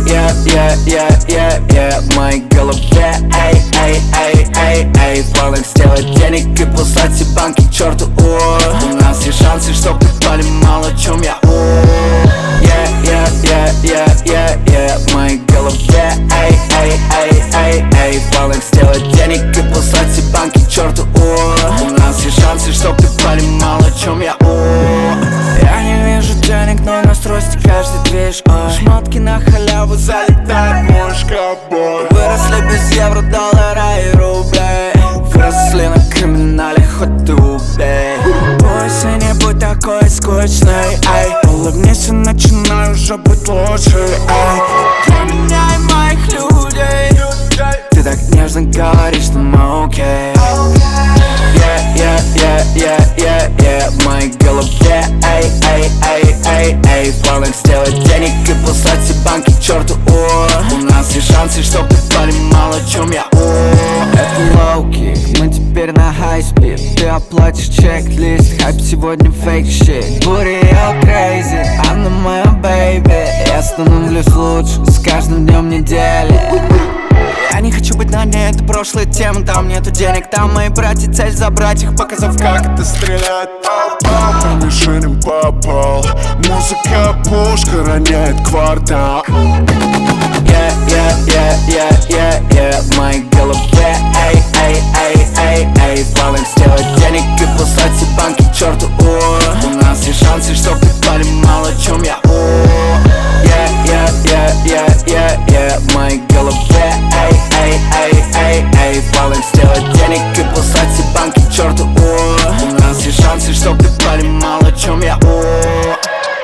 в моей голове, эй, в планах сделать денег и послать все банки к черту, у нас есть шансы, чтоб ты понимал, о чем я, в моей голове, эй, в планах сделать денег и послать все банки к черту, у нас есть шансы, чтоб ты понимал, о чем я, Я не вижу денег, но на стройте каждый движ, шмотки на халяву залетает мой шкафбой. Выросли без евро, доллара и рублей, выросли на криминале, хоть ты убей. Бойся, не будь такой скучной, эй, улыбнись и начинай уже быть лучше, эй. Для меня и моих людей ты так нежно говоришь, что мы окей. В моей голове, эй, в планах сделать денег и послать все банки к черту, у нас есть шансы, чтоб ты понимал, о чем я, Это лоуки, мы теперь на хай-спид, ты оплатишь чек-лист, хайп сегодня фейк-щит. Booty all crazy, она моя бэйби, я становлюсь лучше с каждым днем недели. Я не хочу быть на ней, это прошлая тема, там нету денег, там мои братья, цель забрать их, показав, как это стрелять. По мишеням попал, музыка пушка роняет квартал. В моей голове, эй, в планах сделать денег и послать все банки к черту, у нас есть шансы, чтоб ты понимал, о чем я, в моей голове, эй, в планах сделать денег